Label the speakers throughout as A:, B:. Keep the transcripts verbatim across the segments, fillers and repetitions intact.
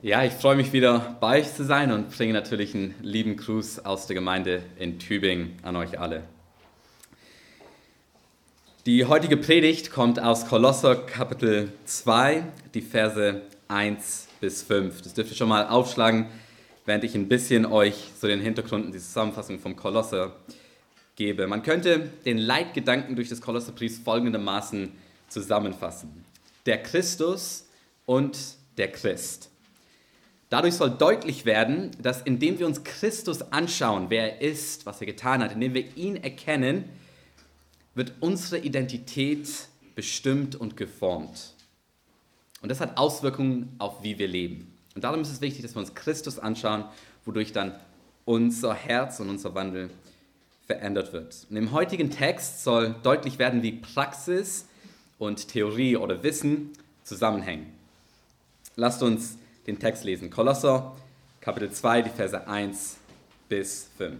A: Ja, ich freue mich wieder bei euch zu sein und bringe natürlich einen lieben Gruß aus der Gemeinde in Tübingen an euch alle. Die heutige Predigt kommt aus Kolosser Kapitel zwei, die Verse eins bis fünf. Das dürft ihr schon mal aufschlagen, während ich ein bisschen euch so den Hintergrund und die Zusammenfassung vom Kolosser gebe. Man könnte den Leitgedanken durch das Kolosserbrief folgendermaßen zusammenfassen: Der Christus und der Christ. Dadurch soll deutlich werden, dass indem wir uns Christus anschauen, wer er ist, was er getan hat, indem wir ihn erkennen, wird unsere Identität bestimmt und geformt. Und das hat Auswirkungen auf wie wir leben. Und darum ist es wichtig, dass wir uns Christus anschauen, wodurch dann unser Herz und unser Wandel verändert wird. Und im heutigen Text soll deutlich werden, wie Praxis und Theorie oder Wissen zusammenhängen. Lasst uns den Text lesen. Kolosser, Kapitel zwei, die Verse eins bis fünf.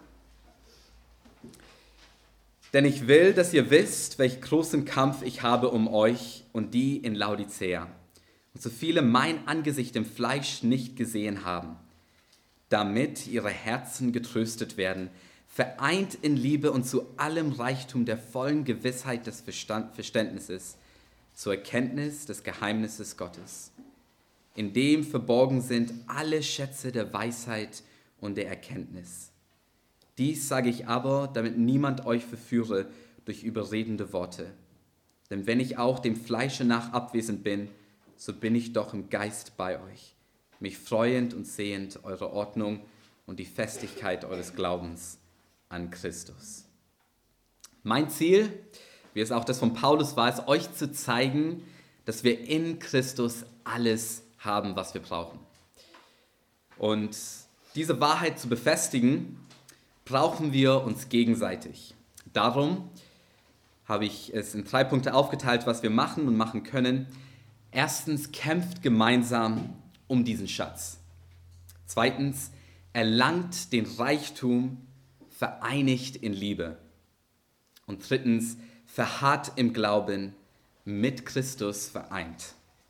A: Denn ich will, dass ihr wisst, welch großen Kampf ich habe um euch und die in Laodicea, und so viele mein Angesicht im Fleisch nicht gesehen haben, damit ihre Herzen getröstet werden, vereint in Liebe und zu allem Reichtum der vollen Gewissheit des Verstand, Verständnisses, zur Erkenntnis des Geheimnisses Gottes, in dem verborgen sind alle Schätze der Weisheit und der Erkenntnis. Dies sage ich aber, damit niemand euch verführe durch überredende Worte. Denn wenn ich auch dem Fleische nach abwesend bin, so bin ich doch im Geist bei euch, mich freuend und sehend eure Ordnung und die Festigkeit eures Glaubens an Christus. Mein Ziel, wie es auch das von Paulus war, ist, euch zu zeigen, dass wir in Christus alles haben, was wir brauchen. Und diese Wahrheit zu befestigen, brauchen wir uns gegenseitig. Darum habe ich es in drei Punkte aufgeteilt, was wir machen und machen können. Erstens, kämpft gemeinsam um diesen Schatz. Zweitens, erlangt den Reichtum vereinigt in Liebe. Und drittens, verharrt im Glauben, mit Christus vereint.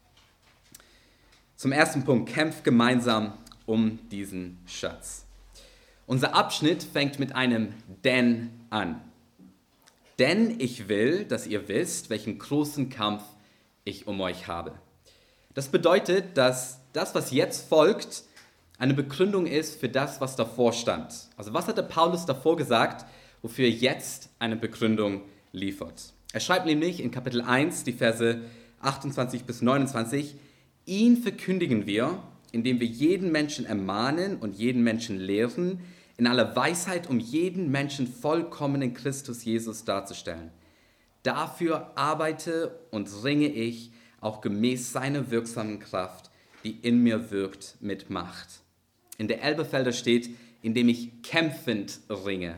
A: Zum ersten Punkt, kämpft gemeinsam um diesen Schatz. Unser Abschnitt fängt mit einem Denn an. Denn ich will, dass ihr wisst, welchen großen Kampf ich um euch habe. Das bedeutet, dass das, was jetzt folgt, eine Begründung ist für das, was davor stand. Also was hat der Paulus davor gesagt, wofür er jetzt eine Begründung liefert? Er schreibt nämlich in Kapitel eins, die Verse achtundzwanzig bis neunundzwanzig, ihn verkündigen wir, indem wir jeden Menschen ermahnen und jeden Menschen lehren, in aller Weisheit, um jeden Menschen vollkommen in Christus Jesus darzustellen. Dafür arbeite und ringe ich, auch gemäß seiner wirksamen Kraft, die in mir wirkt, mit Macht. In der Elberfelder steht, indem ich kämpfend ringe.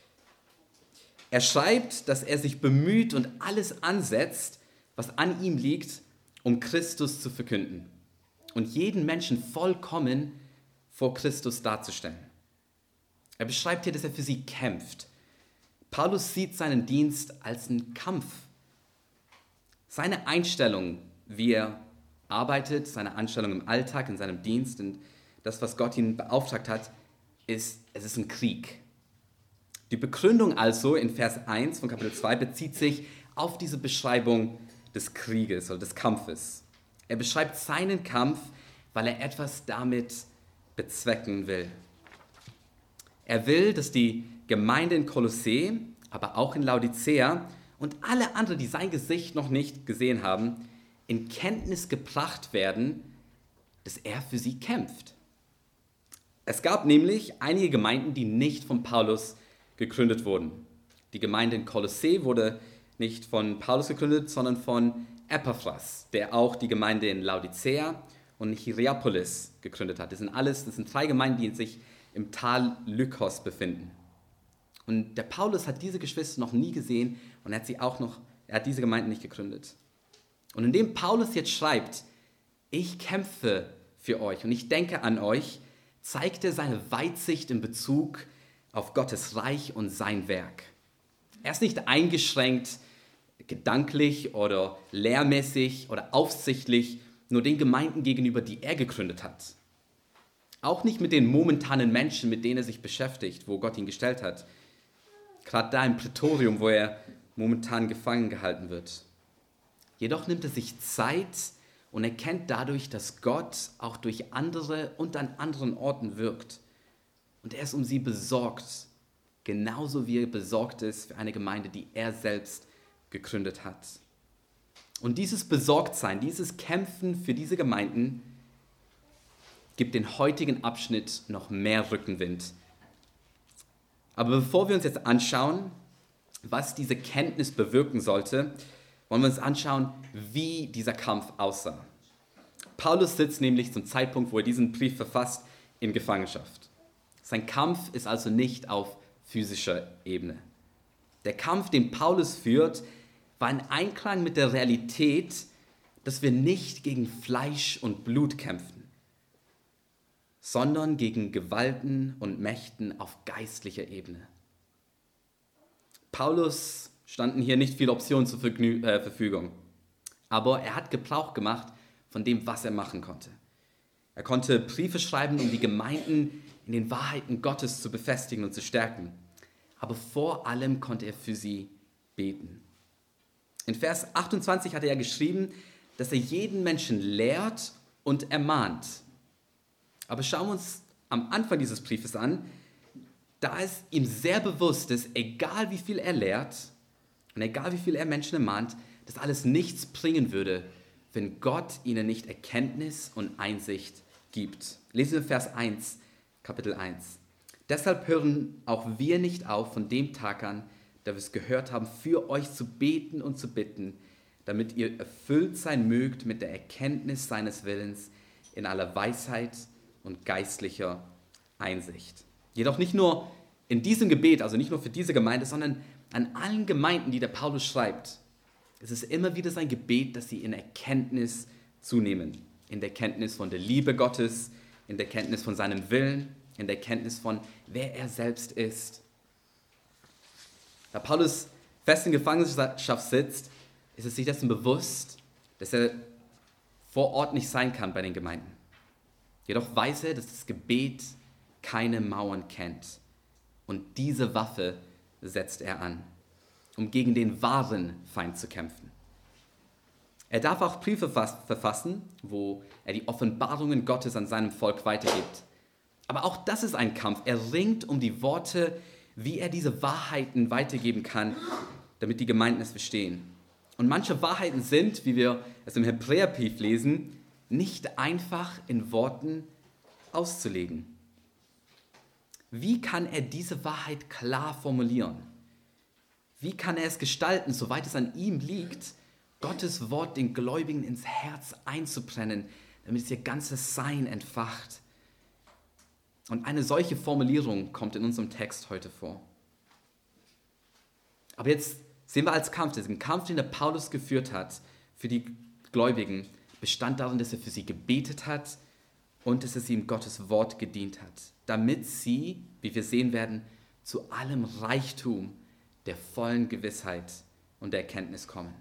A: Er schreibt, dass er sich bemüht und alles ansetzt, was an ihm liegt, um Christus zu verkünden und jeden Menschen vollkommen vor Christus darzustellen. Er beschreibt hier, dass er für sie kämpft. Paulus sieht seinen Dienst als einen Kampf. Seine Einstellung, wie er arbeitet, seine Einstellung im Alltag, in seinem Dienst und das, was Gott ihn beauftragt hat, ist, es ist ein Krieg. Die Begründung also in Vers eins von Kapitel zwei bezieht sich auf diese Beschreibung des Krieges oder des Kampfes. Er beschreibt seinen Kampf, weil er etwas damit bezwecken will. Er will, dass die Gemeinde in Kolossä, aber auch in Laodicea und alle anderen, die sein Gesicht noch nicht gesehen haben, in Kenntnis gebracht werden, dass er für sie kämpft. Es gab nämlich einige Gemeinden, die nicht von Paulus gegründet wurden. Die Gemeinde in Kolossä wurde nicht von Paulus gegründet, sondern von Epaphras, der auch die Gemeinde in Laodicea und Hierapolis gegründet hat. Das sind alles, das sind drei Gemeinden, die sich im Tal Lykos befinden. Und der Paulus hat diese Geschwister noch nie gesehen und er hat sie auch noch, er hat diese Gemeinden nicht gegründet. Und indem Paulus jetzt schreibt, ich kämpfe für euch und ich denke an euch, zeigt er seine Weitsicht in Bezug auf Gottes Reich und sein Werk. Er ist nicht eingeschränkt, gedanklich oder lehrmäßig oder aufsichtlich nur den Gemeinden gegenüber, die er gegründet hat. Auch nicht mit den momentanen Menschen, mit denen er sich beschäftigt, wo Gott ihn gestellt hat. Gerade da im Prätorium, wo er momentan gefangen gehalten wird. Jedoch nimmt er sich Zeit und erkennt dadurch, dass Gott auch durch andere und an anderen Orten wirkt. Und er ist um sie besorgt, genauso wie er besorgt ist für eine Gemeinde, die er selbst gegründet hat. Und dieses Besorgtsein, dieses Kämpfen für diese Gemeinden gibt den heutigen Abschnitt noch mehr Rückenwind. Aber bevor wir uns jetzt anschauen, was diese Kenntnis bewirken sollte, wollen wir uns anschauen, wie dieser Kampf aussah. Paulus sitzt nämlich zum Zeitpunkt, wo er diesen Brief verfasst, in Gefangenschaft. Sein Kampf ist also nicht auf physischer Ebene. Der Kampf, den Paulus führt, war in Einklang mit der Realität, dass wir nicht gegen Fleisch und Blut kämpfen, sondern gegen Gewalten und Mächten auf geistlicher Ebene. Paulus standen hier nicht viele Optionen zur Vergnü- äh, Verfügung, aber er hat Gebrauch gemacht von dem, was er machen konnte. Er konnte Briefe schreiben, um die Gemeinden in den Wahrheiten Gottes zu befestigen und zu stärken. Aber vor allem konnte er für sie beten. In Vers achtundzwanzig hat er ja geschrieben, dass er jeden Menschen lehrt und ermahnt. Aber schauen wir uns am Anfang dieses Briefes an, da ist ihm sehr bewusst, dass egal wie viel er lehrt und egal wie viel er Menschen ermahnt, das alles nichts bringen würde, wenn Gott ihnen nicht Erkenntnis und Einsicht gibt. Lesen wir Vers eins, Kapitel eins. Deshalb hören auch wir nicht auf von dem Tag an, da wir es gehört haben, für euch zu beten und zu bitten, damit ihr erfüllt sein mögt mit der Erkenntnis seines Willens in aller Weisheit und geistlicher Einsicht. Jedoch nicht nur in diesem Gebet, also nicht nur für diese Gemeinde, sondern an allen Gemeinden, die der Paulus schreibt. Es ist immer wieder sein Gebet, dass sie in Erkenntnis zunehmen. In der Kenntnis von der Liebe Gottes, in der Kenntnis von seinem Willen, in der Kenntnis von, wer er selbst ist. Da Paulus fest in Gefangenschaft sitzt, ist es sich dessen bewusst, dass er vor Ort nicht sein kann bei den Gemeinden. Jedoch weiß er, dass das Gebet keine Mauern kennt. Und diese Waffe setzt er an, um gegen den wahren Feind zu kämpfen. Er darf auch Briefe verfassen, wo er die Offenbarungen Gottes an seinem Volk weitergibt. Aber auch das ist ein Kampf. Er ringt um die Worte, wie er diese Wahrheiten weitergeben kann, damit die Gemeinden es verstehen. Und manche Wahrheiten sind, wie wir es im Hebräerbrief lesen, nicht einfach in Worten auszulegen. Wie kann er diese Wahrheit klar formulieren? Wie kann er es gestalten, soweit es an ihm liegt, Gottes Wort den Gläubigen ins Herz einzubrennen, damit es ihr ganzes Sein entfacht? Und eine solche Formulierung kommt in unserem Text heute vor. Aber jetzt sehen wir als Kampf, diesen Kampf, den der Paulus geführt hat für die Gläubigen, bestand darin, dass er für sie gebetet hat und dass es ihm Gottes Wort gedient hat, damit sie, wie wir sehen werden, zu allem Reichtum der vollen Gewissheit und der Erkenntnis kommen.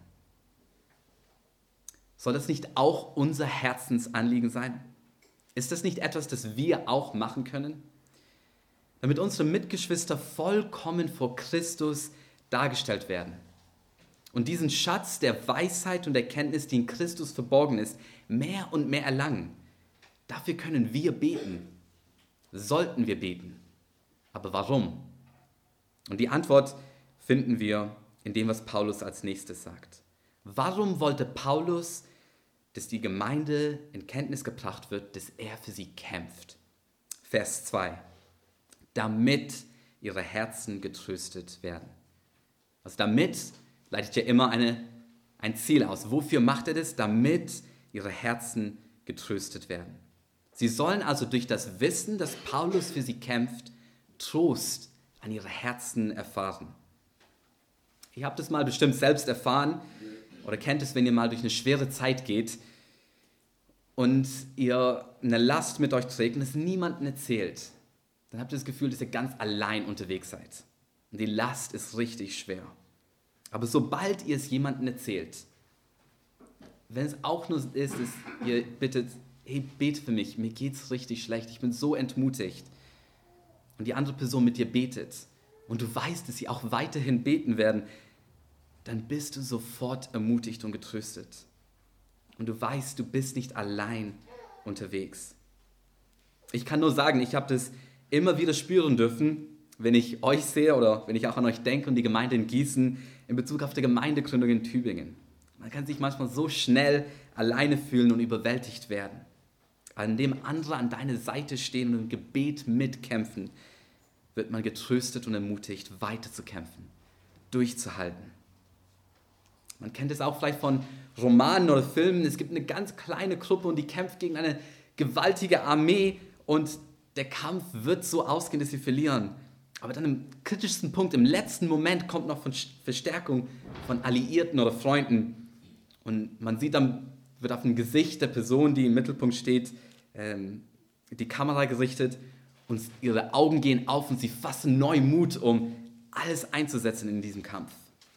A: Soll das nicht auch unser Herzensanliegen sein? Ist das nicht etwas, das wir auch machen können? Damit unsere Mitgeschwister vollkommen vor Christus dargestellt werden und diesen Schatz der Weisheit und Erkenntnis, die in Christus verborgen ist, mehr und mehr erlangen. Dafür können wir beten, sollten wir beten. Aber warum? Und die Antwort finden wir in dem, was Paulus als nächstes sagt. Warum wollte Paulus, dass die Gemeinde in Kenntnis gebracht wird, dass er für sie kämpft? Vers zwei. Damit ihre Herzen getröstet werden. Also damit leitet ja immer eine, ein Ziel aus. Wofür macht er das? Damit ihre Herzen getröstet werden. Sie sollen also durch das Wissen, dass Paulus für sie kämpft, Trost an ihre Herzen erfahren. Ihr habt es mal bestimmt selbst erfahren oder kennt es, wenn ihr mal durch eine schwere Zeit geht und ihr eine Last mit euch trägt und es niemandem erzählt. Dann habt ihr das Gefühl, dass ihr ganz allein unterwegs seid. Und die Last ist richtig schwer. Aber sobald ihr es jemandem erzählt, wenn es auch nur ist, dass ihr bittet, hey, bet für mich, mir geht's richtig schlecht, ich bin so entmutigt. Und die andere Person mit dir betet und du weißt, dass sie auch weiterhin beten werden, dann bist du sofort ermutigt und getröstet. Und du weißt, du bist nicht allein unterwegs. Ich kann nur sagen, ich habe das immer wieder spüren dürfen, wenn ich euch sehe oder wenn ich auch an euch denke und die Gemeinde in Gießen in Bezug auf die Gemeindegründung in Tübingen. Man kann sich manchmal so schnell alleine fühlen und überwältigt werden. An dem andere an deiner Seite stehen und im Gebet mitkämpfen, wird man getröstet und ermutigt, weiterzukämpfen, durchzuhalten. Man kennt es auch vielleicht von Romanen oder Filmen. Es gibt eine ganz kleine Gruppe und die kämpft gegen eine gewaltige Armee und der Kampf wird so ausgehen, dass sie verlieren. Aber dann im kritischsten Punkt, im letzten Moment kommt noch von Verstärkung von Alliierten oder Freunden. Und man sieht dann, wird auf dem Gesicht der Person, die im Mittelpunkt steht, ähm, die Kamera gerichtet und ihre Augen gehen auf und sie fassen neu Mut, um alles einzusetzen in diesem Kampf.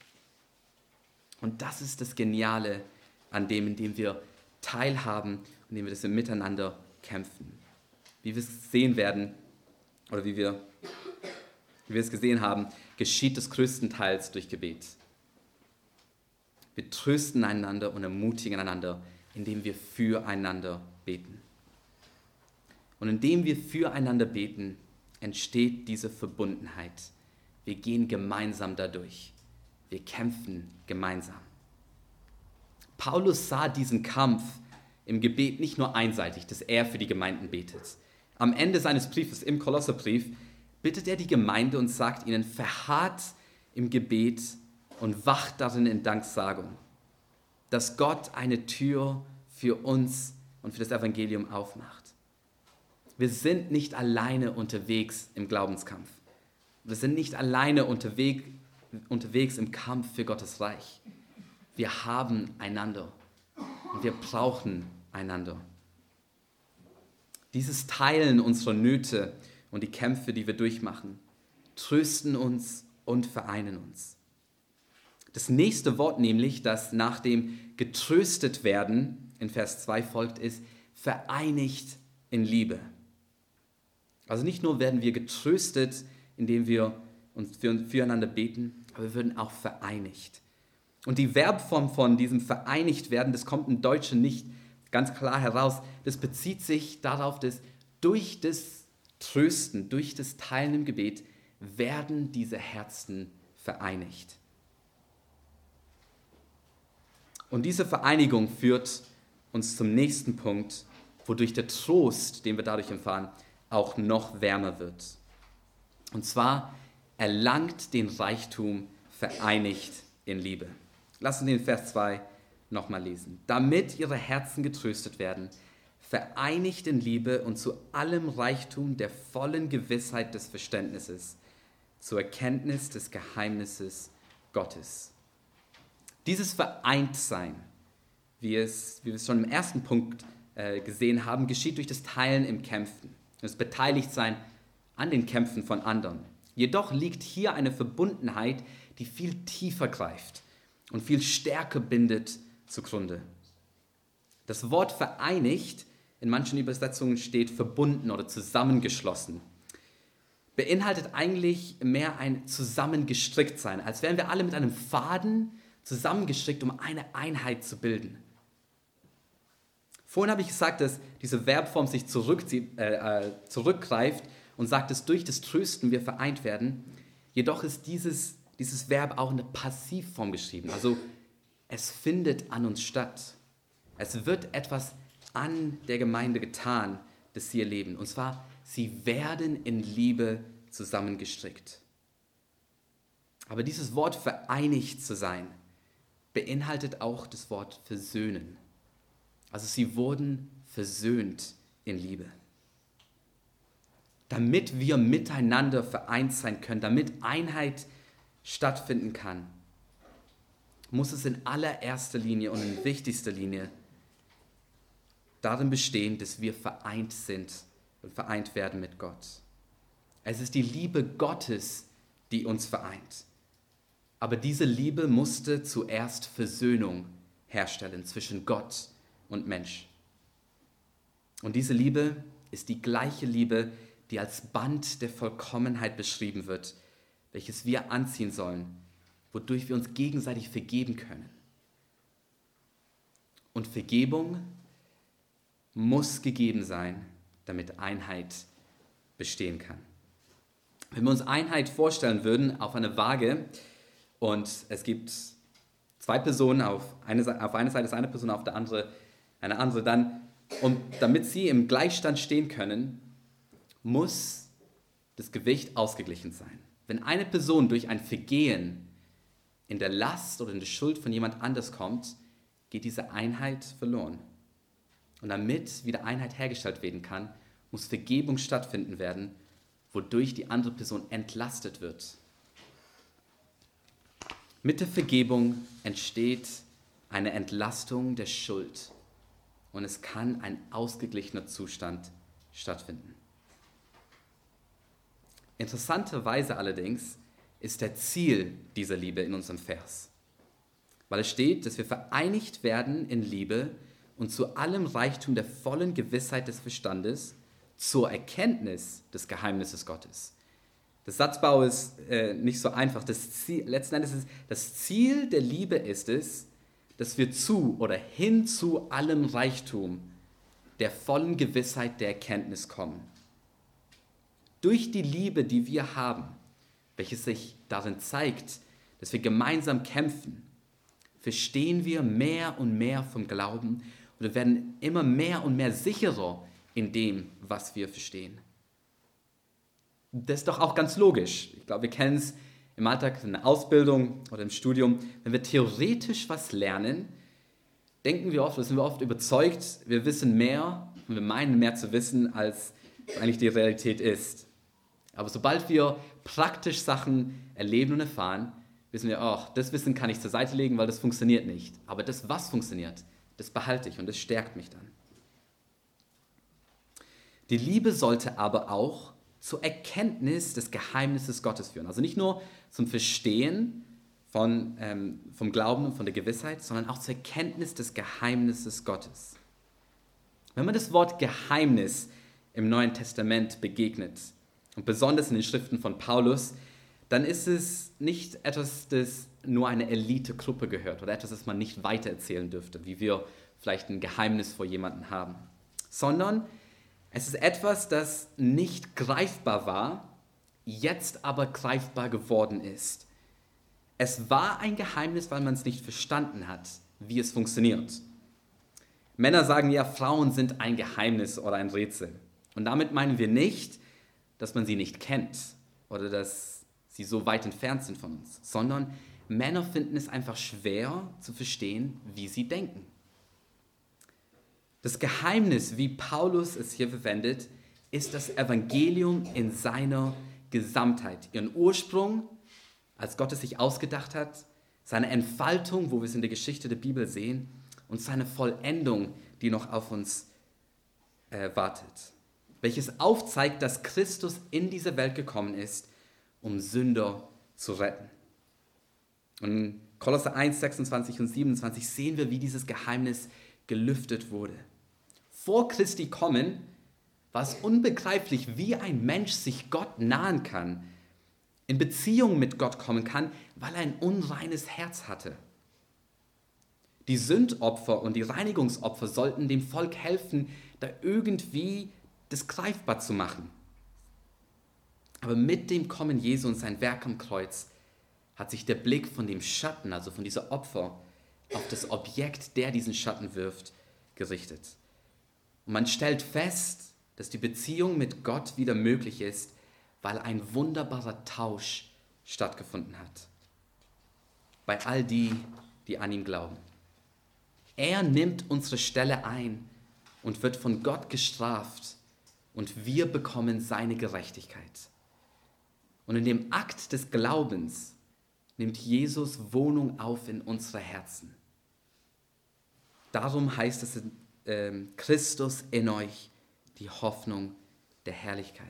A: Und das ist das Geniale an dem, in dem wir teilhaben und indem wir das miteinander kämpfen. Wie wir es sehen werden, oder wie wir, wie wir es gesehen haben, geschieht es größtenteils durch Gebet. Wir trösten einander und ermutigen einander, indem wir füreinander beten. Und indem wir füreinander beten, entsteht diese Verbundenheit. Wir gehen gemeinsam dadurch. Wir kämpfen gemeinsam. Paulus sah diesen Kampf im Gebet nicht nur einseitig, dass er für die Gemeinden betet. Am Ende seines Briefes im Kolosserbrief bittet er die Gemeinde und sagt ihnen, verharrt im Gebet und wacht darin in Danksagung, dass Gott eine Tür für uns und für das Evangelium aufmacht. Wir sind nicht alleine unterwegs im Glaubenskampf. Wir sind nicht alleine unterwegs unterwegs im Kampf für Gottes Reich. Wir haben einander und wir brauchen einander. Dieses Teilen unserer Nöte und die Kämpfe, die wir durchmachen, trösten uns und vereinen uns. Das nächste Wort nämlich, das nach dem getröstet werden in Vers zwei folgt, ist vereinigt in Liebe. Also nicht nur werden wir getröstet, indem wir uns füreinander beten, aber wir werden auch vereinigt. Und die Verbform von diesem vereinigt werden, das kommt im Deutschen nicht ganz klar heraus. Das bezieht sich darauf, dass durch das Trösten, durch das Teilen im Gebet werden diese Herzen vereinigt. Und diese Vereinigung führt uns zum nächsten Punkt, wodurch der Trost, den wir dadurch erfahren, auch noch wärmer wird. Und zwar erlangt den Reichtum vereinigt in Liebe. Lass uns den Vers zwei nochmal lesen. Damit ihre Herzen getröstet werden, vereinigt in Liebe und zu allem Reichtum der vollen Gewissheit des Verständnisses, zur Erkenntnis des Geheimnisses Gottes. Dieses Vereintsein, wie, es, wie wir es schon im ersten Punkt äh, gesehen haben, geschieht durch das Teilen im Kämpfen, das Beteiligtsein an den Kämpfen von anderen. Jedoch liegt hier eine Verbundenheit, die viel tiefer greift und viel stärker bindet zugrunde. Das Wort vereinigt, in manchen Übersetzungen steht verbunden oder zusammengeschlossen, beinhaltet eigentlich mehr ein Zusammengestricktsein, als wären wir alle mit einem Faden zusammengestrickt, um eine Einheit zu bilden. Vorhin habe ich gesagt, dass diese Verbform sich zurückzieht, äh, zurückgreift und sagt, dass durch das Trösten wir vereint werden. Jedoch ist dieses, dieses Verb auch in der Passivform geschrieben. Also es findet an uns statt. Es wird etwas an der Gemeinde getan, das sie erleben. Und zwar, sie werden in Liebe zusammengestrickt. Aber dieses Wort vereinigt zu sein, beinhaltet auch das Wort versöhnen. Also sie wurden versöhnt in Liebe. Damit wir miteinander vereint sein können, damit Einheit stattfinden kann, muss es in allererster Linie und in wichtigster Linie darin bestehen, dass wir vereint sind und vereint werden mit Gott. Es ist die Liebe Gottes, die uns vereint. Aber diese Liebe musste zuerst Versöhnung herstellen zwischen Gott und Mensch. Und diese Liebe ist die gleiche Liebe, die als Band der Vollkommenheit beschrieben wird, welches wir anziehen sollen, wodurch wir uns gegenseitig vergeben können. Und Vergebung muss gegeben sein, damit Einheit bestehen kann. Wenn wir uns Einheit vorstellen würden auf einer Waage und es gibt zwei Personen, auf eine, auf einer Seite ist eine Person, auf der andere eine andere, dann, und damit sie im Gleichstand stehen können, muss das Gewicht ausgeglichen sein. Wenn eine Person durch ein Vergehen in der Last oder in der Schuld von jemand anders kommt, geht diese Einheit verloren. Und damit wieder Einheit hergestellt werden kann, muss Vergebung stattfinden werden, wodurch die andere Person entlastet wird. Mit der Vergebung entsteht eine Entlastung der Schuld und es kann ein ausgeglichener Zustand stattfinden. Interessanterweise allerdings ist der Ziel dieser Liebe in unserem Vers, weil es steht, dass wir vereinigt werden in Liebe und zu allem Reichtum der vollen Gewissheit des Verstandes zur Erkenntnis des Geheimnisses Gottes. Der Satzbau ist äh, nicht so einfach. Das Ziel, letzten Endes ist das Ziel der Liebe ist es, dass wir zu oder hin zu allem Reichtum der vollen Gewissheit der Erkenntnis kommen. Durch die Liebe, die wir haben, welche sich darin zeigt, dass wir gemeinsam kämpfen, verstehen wir mehr und mehr vom Glauben und wir werden immer mehr und mehr sicherer in dem, was wir verstehen. Das ist doch auch ganz logisch. Ich glaube, wir kennen es im Alltag, in der Ausbildung oder im Studium. Wenn wir theoretisch was lernen, denken wir oft, sind wir oft überzeugt, wir wissen mehr und wir meinen mehr zu wissen, als eigentlich die Realität ist. Aber sobald wir praktisch Sachen erleben und erfahren, wissen wir, oh, das Wissen kann ich zur Seite legen, weil das funktioniert nicht. Aber das, was funktioniert, das behalte ich und das stärkt mich dann. Die Liebe sollte aber auch zur Erkenntnis des Geheimnisses Gottes führen. Also nicht nur zum Verstehen von, ähm, vom Glauben und von der Gewissheit, sondern auch zur Erkenntnis des Geheimnisses Gottes. Wenn man das Wort Geheimnis im Neuen Testament begegnet, und besonders in den Schriften von Paulus, dann ist es nicht etwas, das nur eine Elitegruppe gehört oder etwas, das man nicht weitererzählen dürfte, wie wir vielleicht ein Geheimnis vor jemandem haben, sondern es ist etwas, das nicht greifbar war, jetzt aber greifbar geworden ist. Es war ein Geheimnis, weil man es nicht verstanden hat, wie es funktioniert. Männer sagen ja, Frauen sind ein Geheimnis oder ein Rätsel. Und damit meinen wir nicht, dass man sie nicht kennt oder dass sie so weit entfernt sind von uns, sondern Männer finden es einfach schwer zu verstehen, wie sie denken. Das Geheimnis, wie Paulus es hier verwendet, ist das Evangelium in seiner Gesamtheit. Ihren Ursprung, als Gott es sich ausgedacht hat, seine Entfaltung, wo wir es in der Geschichte der Bibel sehen, und seine Vollendung, die noch auf uns äh, wartet. Welches aufzeigt, dass Christus in diese Welt gekommen ist, um Sünder zu retten. Und in Kolosser eins, sechsundzwanzig und siebenundzwanzig sehen wir, wie dieses Geheimnis gelüftet wurde. Vor Christi Kommen war es unbegreiflich, wie ein Mensch sich Gott nahen kann, in Beziehung mit Gott kommen kann, weil er ein unreines Herz hatte. Die Sündopfer und die Reinigungsopfer sollten dem Volk helfen, da irgendwie das greifbar zu machen. Aber mit dem Kommen Jesu und sein Werk am Kreuz hat sich der Blick von dem Schatten, also von dieser Opfer, auf das Objekt, der diesen Schatten wirft, gerichtet. Und man stellt fest, dass die Beziehung mit Gott wieder möglich ist, weil ein wunderbarer Tausch stattgefunden hat. Bei all die, die an ihn glauben. Er nimmt unsere Stelle ein und wird von Gott gestraft und wir bekommen seine Gerechtigkeit. Und in dem Akt des Glaubens nimmt Jesus Wohnung auf in unsere Herzen. Darum heißt es in äh, Christus in euch, die Hoffnung der Herrlichkeit.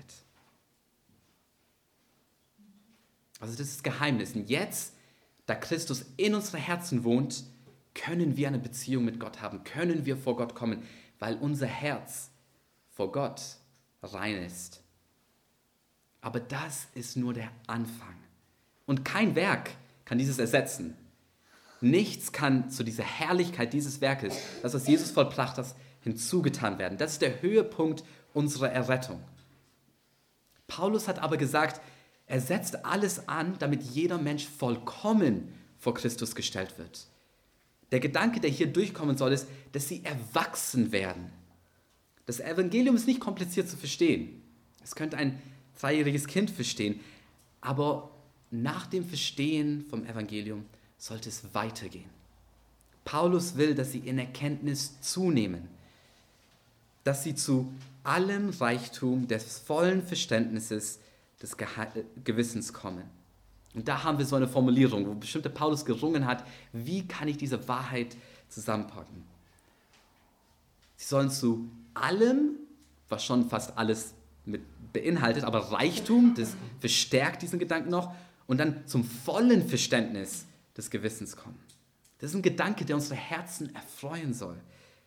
A: Also das ist das Geheimnis. Und jetzt, da Christus in unsere Herzen wohnt, können wir eine Beziehung mit Gott haben, können wir vor Gott kommen, weil unser Herz vor Gott rein ist. Aber das ist nur der Anfang. Und kein Werk kann dieses ersetzen. Nichts kann zu dieser Herrlichkeit dieses Werkes, das was Jesus vollbracht hat, hinzugetan werden. Das ist der Höhepunkt unserer Errettung. Paulus hat aber gesagt, er setzt alles an, damit jeder Mensch vollkommen vor Christus gestellt wird. Der Gedanke, der hier durchkommen soll, ist, dass sie erwachsen werden. Das Evangelium ist nicht kompliziert zu verstehen. Es könnte ein dreijähriges Kind verstehen, aber nach dem Verstehen vom Evangelium sollte es weitergehen. Paulus will, dass sie in Erkenntnis zunehmen, dass sie zu allem Reichtum des vollen Verständnisses des Gehe- Gewissens kommen. Und da haben wir so eine Formulierung, wo bestimmte Paulus gerungen hat, wie kann ich diese Wahrheit zusammenpacken? Sie sollen zu allem, was schon fast alles mit beinhaltet, aber Reichtum, das verstärkt diesen Gedanken noch, und dann zum vollen Verständnis des Gewissens kommen. Das ist ein Gedanke, der unsere Herzen erfreuen soll.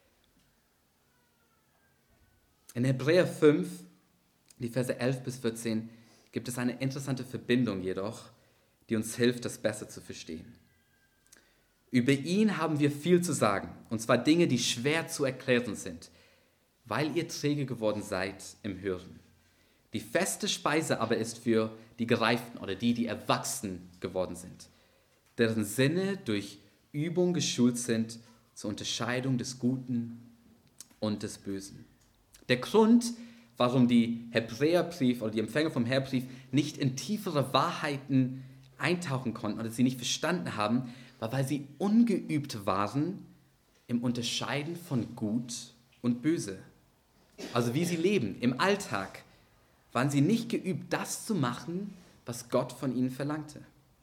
A: In Hebräer fünf, die Verse elf bis vierzehn, gibt es eine interessante Verbindung jedoch, die uns hilft, das besser zu verstehen. Über ihn haben wir viel zu sagen, und zwar Dinge, die schwer zu erklären sind, weil ihr träge geworden seid im Hören. Die feste Speise aber ist für die Gereiften oder die, die erwachsen geworden sind, deren Sinne durch Übung geschult sind zur Unterscheidung des Guten und des Bösen. Der Grund, warum die Hebräerbrief oder die Empfänger vom Hebräerbrief nicht in tiefere Wahrheiten eintauchen konnten oder sie nicht verstanden haben, war, weil sie ungeübt waren im Unterscheiden von Gut und Böse. Also wie sie leben im Alltag, waren sie nicht geübt, das zu machen, was Gott von ihnen verlangte.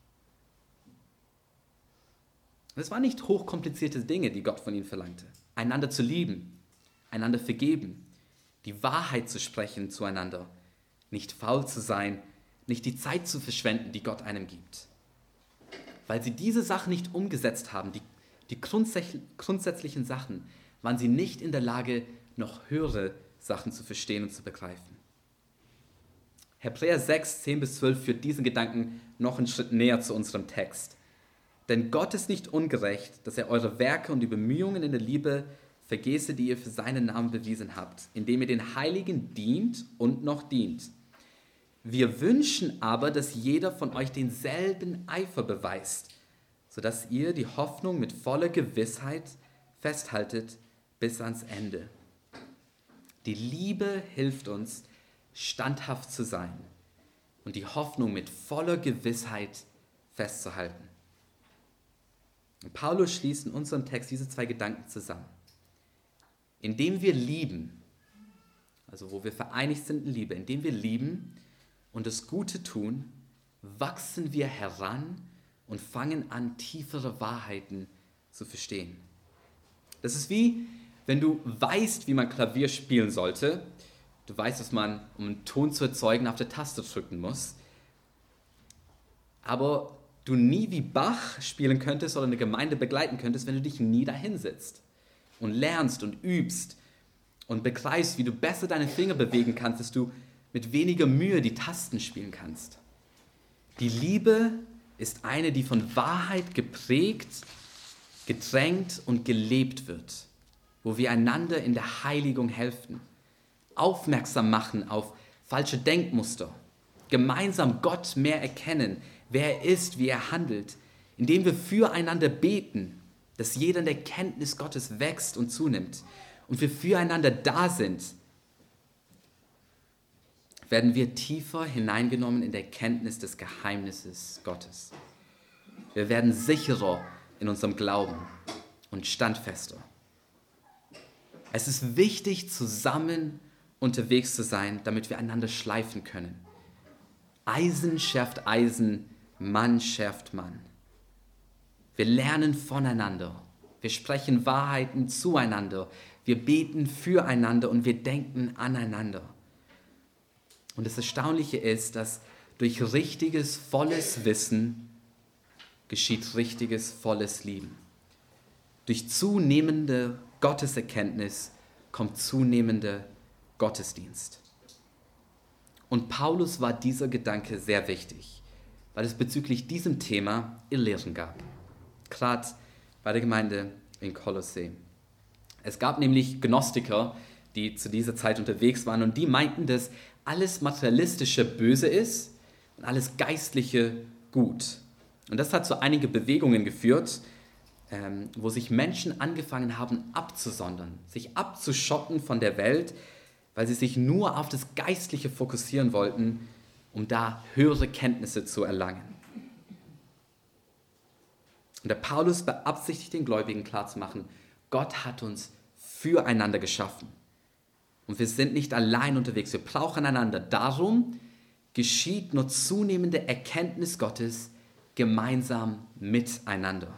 A: Es waren nicht hochkomplizierte Dinge, die Gott von ihnen verlangte. Einander zu lieben, einander vergeben, die Wahrheit zu sprechen zueinander, nicht faul zu sein, nicht die Zeit zu verschwenden, die Gott einem gibt. Weil sie diese Sachen nicht umgesetzt haben, die, die grundsätzlichen Sachen, waren sie nicht in der Lage, noch höhere Sachen zu verstehen und zu begreifen. Hebräer sechs, zehn bis zwölf führt diesen Gedanken noch einen Schritt näher zu unserem Text. Denn Gott ist nicht ungerecht, dass er eure Werke und die Bemühungen in der Liebe vergesse, die ihr für seinen Namen bewiesen habt, indem ihr den Heiligen dient und noch dient. Wir wünschen aber, dass jeder von euch denselben Eifer beweist, sodass ihr die Hoffnung mit voller Gewissheit festhaltet bis ans Ende. Die Liebe hilft uns, standhaft zu sein und die Hoffnung mit voller Gewissheit festzuhalten. Und Paulus schließt in unserem Text diese zwei Gedanken zusammen. Indem wir lieben, also wo wir vereinigt sind in Liebe, indem wir lieben und das Gute tun, wachsen wir heran und fangen an, tiefere Wahrheiten zu verstehen. Das ist wie, wenn du weißt, wie man Klavier spielen sollte. Du weißt, dass man, um einen Ton zu erzeugen, auf der Taste drücken muss. Aber du nie wie Bach spielen könntest oder eine Gemeinde begleiten könntest, wenn du dich nie dahin sitzt und lernst und übst und begreifst, wie du besser deine Finger bewegen kannst, dass du mit weniger Mühe die Tasten spielen kannst. Die Liebe ist eine, die von Wahrheit geprägt, gedrängt und gelebt wird, wo wir einander in der Heiligung helfen, aufmerksam machen auf falsche Denkmuster, gemeinsam Gott mehr erkennen, wer er ist, wie er handelt, indem wir füreinander beten, dass jeder in der Kenntnis Gottes wächst und zunimmt und wir füreinander da sind, werden wir tiefer hineingenommen in der Kenntnis des Geheimnisses Gottes. Wir werden sicherer in unserem Glauben und standfester. Es ist wichtig, zusammen unterwegs zu sein, damit wir einander schleifen können. Eisen schärft Eisen, Mann schärft Mann. Wir lernen voneinander. Wir sprechen Wahrheiten zueinander. Wir beten füreinander und wir denken aneinander. Und das Erstaunliche ist, dass durch richtiges, volles Wissen geschieht richtiges, volles Lieben. Durch zunehmende Gotteserkenntnis kommt zunehmender Gottesdienst. Und Paulus war dieser Gedanke sehr wichtig, weil es bezüglich diesem Thema Irrlehren gab. Gerade bei der Gemeinde in Kolossä. Es gab nämlich Gnostiker, die zu dieser Zeit unterwegs waren und die meinten, dass alles Materialistische böse ist und alles Geistliche gut. Und das hat zu einigen Bewegungen geführt, ähm, wo sich Menschen angefangen haben abzusondern, sich abzuschotten von der Welt, weil sie sich nur auf das Geistliche fokussieren wollten, um da höhere Kenntnisse zu erlangen. Und der Paulus beabsichtigt den Gläubigen klarzumachen, Gott hat uns füreinander geschaffen. Und wir sind nicht allein unterwegs, wir brauchen einander. Darum geschieht nur zunehmende Erkenntnis Gottes gemeinsam miteinander.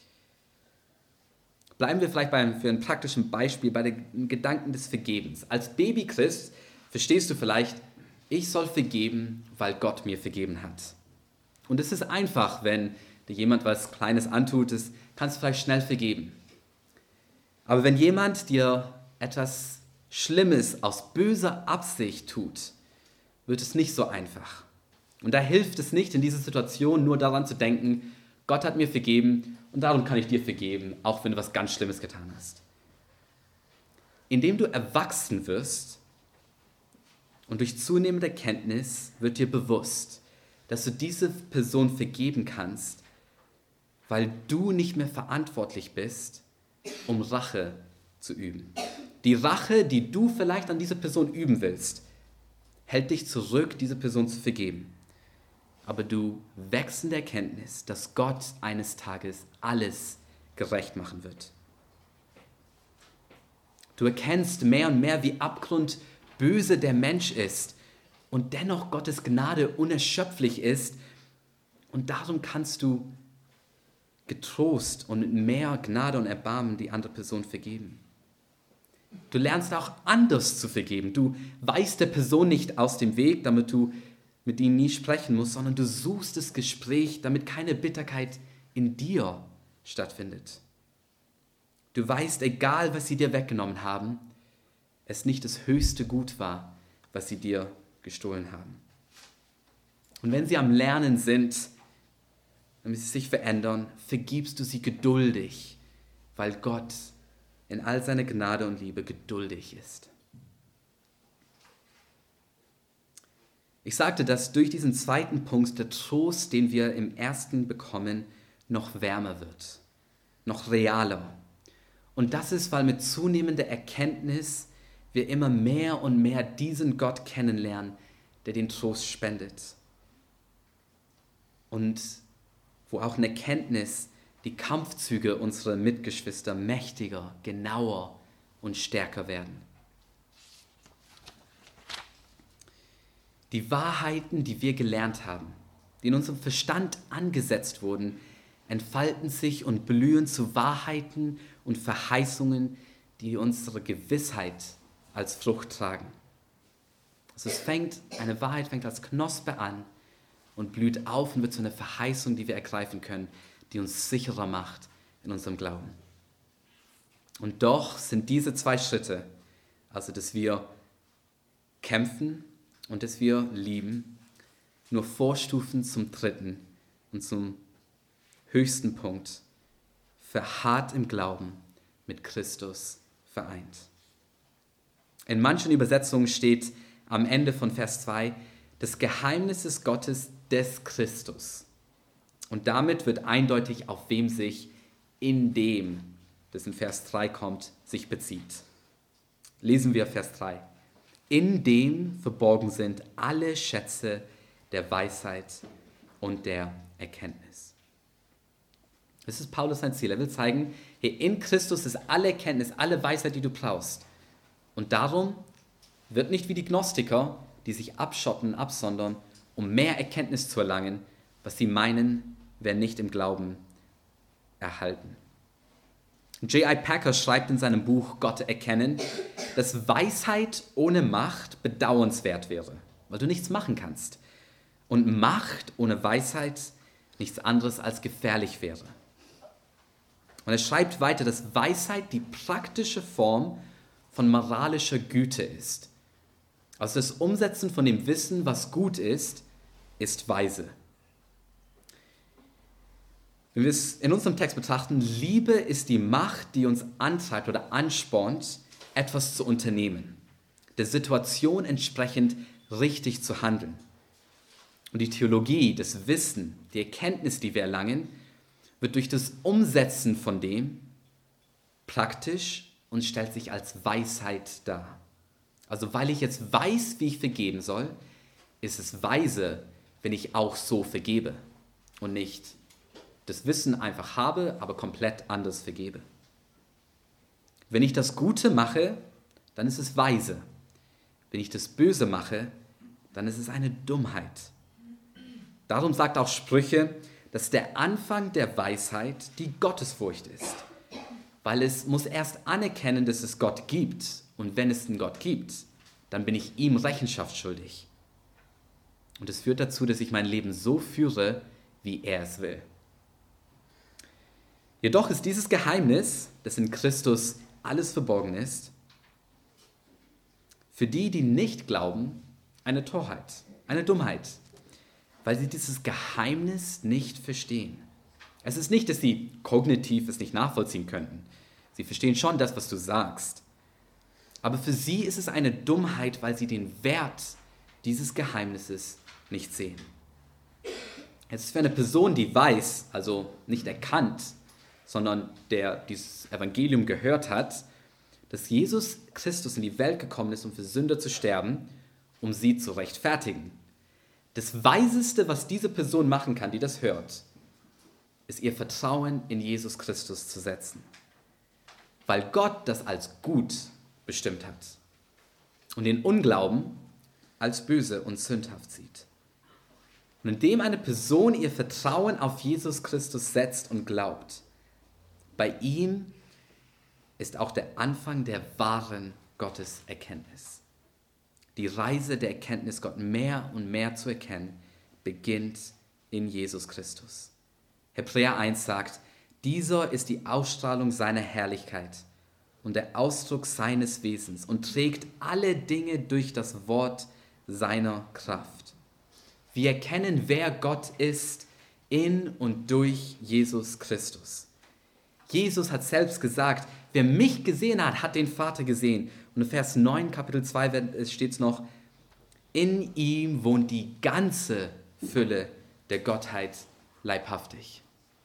A: Bleiben wir vielleicht beim, für ein praktischen Beispiel bei den Gedanken des Vergebens. Als Babychrist verstehst du vielleicht, ich soll vergeben, weil Gott mir vergeben hat. Und es ist einfach, wenn dir jemand was Kleines antut, das kannst du vielleicht schnell vergeben. Aber wenn jemand dir etwas Schlimmes aus böser Absicht tut, wird es nicht so einfach. Und da hilft es nicht, in dieser Situation nur daran zu denken, Gott hat mir vergeben und darum kann ich dir vergeben, auch wenn du was ganz Schlimmes getan hast. Indem du erwachsen wirst und durch zunehmende Kenntnis wird dir bewusst, dass du diese Person vergeben kannst, weil du nicht mehr verantwortlich bist, um Rache zu üben. Die Rache, die du vielleicht an dieser Person üben willst, hält dich zurück, diese Person zu vergeben. Aber du wächst in der Erkenntnis, dass Gott eines Tages alles gerecht machen wird. Du erkennst mehr und mehr, wie abgrundböse der Mensch ist und dennoch Gottes Gnade unerschöpflich ist. Und darum kannst du getrost und mit mehr Gnade und Erbarmen die andere Person vergeben. Du lernst auch anders zu vergeben. Du weichst der Person nicht aus dem Weg, damit du mit ihnen nie sprechen musst, sondern du suchst das Gespräch, damit keine Bitterkeit in dir stattfindet. Du weißt, egal was sie dir weggenommen haben, es nicht das höchste Gut war, was sie dir gestohlen haben. Und wenn sie am Lernen sind, damit sie sich verändern, vergibst du sie geduldig, weil Gott in all seiner Gnade und Liebe geduldig ist. Ich sagte, dass durch diesen zweiten Punkt der Trost, den wir im ersten bekommen, noch wärmer wird, noch realer. Und das ist, weil mit zunehmender Erkenntnis wir immer mehr und mehr diesen Gott kennenlernen, der den Trost spendet. Und wo auch eine Erkenntnis die Kampfzüge unserer Mitgeschwister mächtiger, genauer und stärker werden. Die Wahrheiten, die wir gelernt haben, die in unserem Verstand angesetzt wurden, entfalten sich und blühen zu Wahrheiten und Verheißungen, die unsere Gewissheit als Frucht tragen. Also es fängt, eine Wahrheit fängt als Knospe an und blüht auf und wird zu einer Verheißung, die wir ergreifen können, die uns sicherer macht in unserem Glauben. Und doch sind diese zwei Schritte, also dass wir kämpfen und dass wir lieben, nur Vorstufen zum dritten und zum höchsten Punkt, verharrt im Glauben mit Christus vereint. In manchen Übersetzungen steht am Ende von Vers zwei, das Geheimnis des Gottes des Christus. Und damit wird eindeutig, auf wem sich in dem, das in Vers drei kommt, sich bezieht. Lesen wir Vers drei. In dem verborgen sind alle Schätze der Weisheit und der Erkenntnis. Das ist Paulus sein Ziel. Er will zeigen, hey, in Christus ist alle Erkenntnis, alle Weisheit, die du brauchst. Und darum wird nicht wie die Gnostiker, die sich abschotten, absondern, um mehr Erkenntnis zu erlangen, was sie meinen, werden nicht im Glauben erhalten. J I Packer schreibt in seinem Buch Gott erkennen, dass Weisheit ohne Macht bedauernswert wäre, weil du nichts machen kannst. Und Macht ohne Weisheit nichts anderes als gefährlich wäre. Und er schreibt weiter, dass Weisheit die praktische Form von moralischer Güte ist. Also das Umsetzen von dem Wissen, was gut ist, ist weise. Wenn wir es in unserem Text betrachten, Liebe ist die Macht, die uns antreibt oder anspornt, etwas zu unternehmen, der Situation entsprechend richtig zu handeln. Und die Theologie, das Wissen, die Erkenntnis, die wir erlangen, wird durch das Umsetzen von dem praktisch und stellt sich als Weisheit dar. Also weil ich jetzt weiß, wie ich vergeben soll, ist es weise, wenn ich auch so vergebe und nicht das Wissen einfach habe, aber komplett anders vergebe. Wenn ich das Gute mache, dann ist es weise. Wenn ich das Böse mache, dann ist es eine Dummheit. Darum sagt auch Sprüche, dass der Anfang der Weisheit die Gottesfurcht ist. Weil es muss erst anerkennen, dass es Gott gibt. Und wenn es einen Gott gibt, dann bin ich ihm Rechenschaft schuldig. Und es führt dazu, dass ich mein Leben so führe, wie er es will. Jedoch ist dieses Geheimnis, dass in Christus alles verborgen ist, für die, die nicht glauben, eine Torheit, eine Dummheit, weil sie dieses Geheimnis nicht verstehen. Es ist nicht, dass sie kognitiv es nicht nachvollziehen könnten. Sie verstehen schon das, was du sagst. Aber für sie ist es eine Dummheit, weil sie den Wert dieses Geheimnisses nicht sehen. Es ist für eine Person, die weiß, also nicht erkannt, sondern der dieses Evangelium gehört hat, dass Jesus Christus in die Welt gekommen ist, um für Sünder zu sterben, um sie zu rechtfertigen. Das Weiseste, was diese Person machen kann, die das hört, ist ihr Vertrauen in Jesus Christus zu setzen. Weil Gott das als gut bestimmt hat und den Unglauben als böse und sündhaft sieht. Und indem eine Person ihr Vertrauen auf Jesus Christus setzt und glaubt, bei ihm ist auch der Anfang der wahren Gotteserkenntnis. Die Reise der Erkenntnis, Gott mehr und mehr zu erkennen, beginnt in Jesus Christus. Hebräer eins sagt, dieser ist die Ausstrahlung seiner Herrlichkeit und der Ausdruck seines Wesens und trägt alle Dinge durch das Wort seiner Kraft. Wir erkennen, wer Gott ist in und durch Jesus Christus. Jesus hat selbst gesagt, wer mich gesehen hat, hat den Vater gesehen. Und in Vers neun, Kapitel zwei steht es noch, in ihm wohnt die ganze Fülle der Gottheit leibhaftig.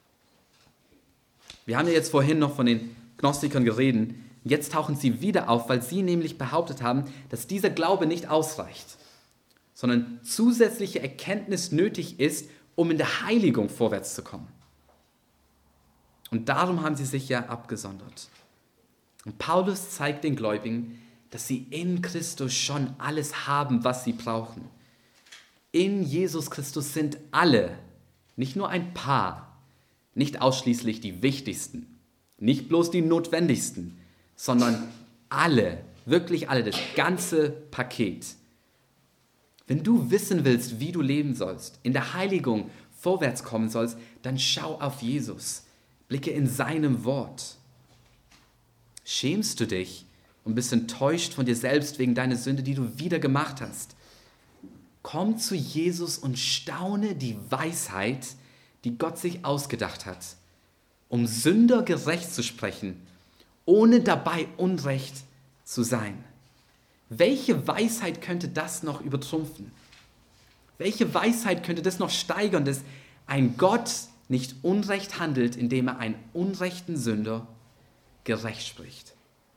A: Wir haben ja jetzt vorhin noch von den Gnostikern geredet. Jetzt tauchen sie wieder auf, weil sie nämlich behauptet haben, dass dieser Glaube nicht ausreicht, sondern zusätzliche Erkenntnis nötig ist, um in der Heiligung vorwärts zu kommen. Und darum haben sie sich ja abgesondert. Und Paulus zeigt den Gläubigen, dass sie in Christus schon alles haben, was sie brauchen. In Jesus Christus sind alle, nicht nur ein paar, nicht ausschließlich die wichtigsten, nicht bloß die notwendigsten, sondern alle, wirklich alle, das ganze Paket. Wenn du wissen willst, wie du leben sollst, in der Heiligung vorwärts kommen sollst, dann schau auf Jesus. Blicke in seinem Wort. Schämst du dich und bist enttäuscht von dir selbst wegen deiner Sünde, die du wieder gemacht hast? Komm zu Jesus und staune die Weisheit, die Gott sich ausgedacht hat, um Sünder gerecht zu sprechen, ohne dabei unrecht zu sein. Welche Weisheit könnte das noch übertrumpfen? Welche Weisheit könnte das noch steigern, dass ein Gott nicht unrecht handelt, indem er einen unrechten Sünder gerecht spricht?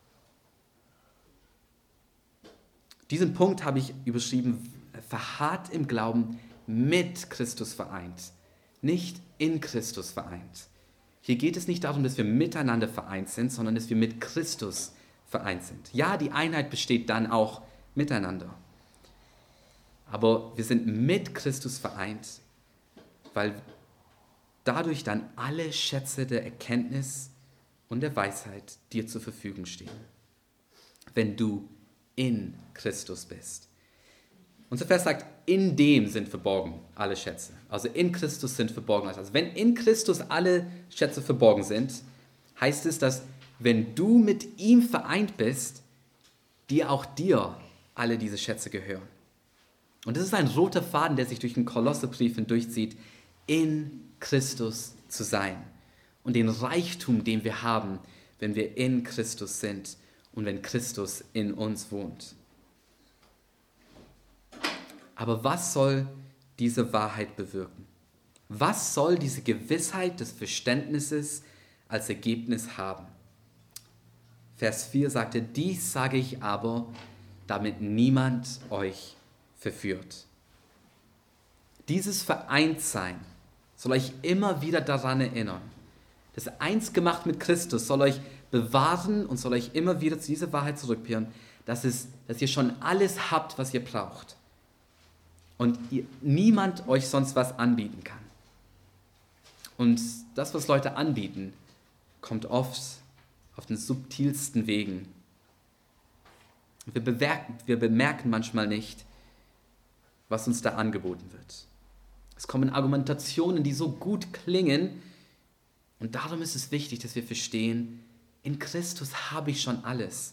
A: Diesen Punkt habe ich überschrieben, verharrt im Glauben mit Christus vereint, nicht in Christus vereint. Hier geht es nicht darum, dass wir miteinander vereint sind, sondern dass wir mit Christus vereint sind. Ja, die Einheit besteht dann auch miteinander. Aber wir sind mit Christus vereint, weil dadurch dann alle Schätze der Erkenntnis und der Weisheit dir zur Verfügung stehen, wenn du in Christus bist. Unser Vers sagt, in dem sind verborgen alle Schätze. Also in Christus sind verborgen. Also wenn in Christus alle Schätze verborgen sind, heißt es, dass wenn du mit ihm vereint bist, dir auch dir alle diese Schätze gehören. Und das ist ein roter Faden, der sich durch den Kolosserbrief hindurchzieht, in Christus zu sein und den Reichtum, den wir haben, wenn wir in Christus sind und wenn Christus in uns wohnt. Aber was soll diese Wahrheit bewirken? Was soll diese Gewissheit des Verständnisses als Ergebnis haben? Vers vier sagte, dies sage ich aber, damit niemand euch verführt. Dieses Vereintsein soll euch immer wieder daran erinnern. Das eins gemacht mit Christus soll euch bewahren und soll euch immer wieder zu dieser Wahrheit zurückkehren, dass, es, dass ihr schon alles habt, was ihr braucht. Und ihr, niemand euch sonst was anbieten kann. Und das, was Leute anbieten, kommt oft auf den subtilsten Wegen. Wir bemerken, wir bemerken manchmal nicht, was uns da angeboten wird. Es kommen Argumentationen, die so gut klingen. Und darum ist es wichtig, dass wir verstehen, in Christus habe ich schon alles.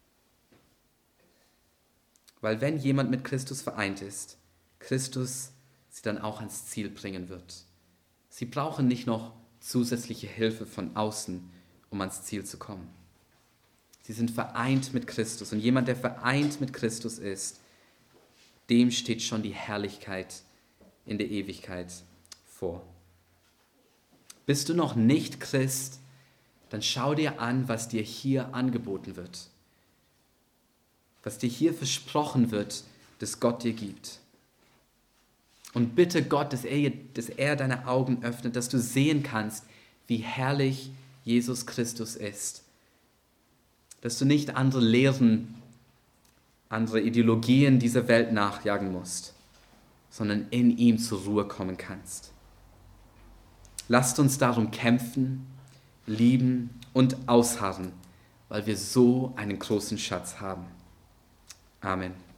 A: Weil wenn jemand mit Christus vereint ist, Christus sie dann auch ans Ziel bringen wird. Sie brauchen nicht noch zusätzliche Hilfe von außen, um ans Ziel zu kommen. Sie sind vereint mit Christus. Und jemand, der vereint mit Christus ist, dem steht schon die Herrlichkeit in der Ewigkeit vor. Bist du noch nicht Christ, dann schau dir an, was dir hier angeboten wird. Was dir hier versprochen wird, dass Gott dir gibt. Und bitte Gott, dass er, dass er deine Augen öffnet, dass du sehen kannst, wie herrlich Jesus Christus ist. Dass du nicht andere Lehren, andere Ideologien dieser Welt nachjagen musst, sondern in ihm zur Ruhe kommen kannst. Lasst uns darum kämpfen, lieben und ausharren, weil wir so einen großen Schatz haben. Amen.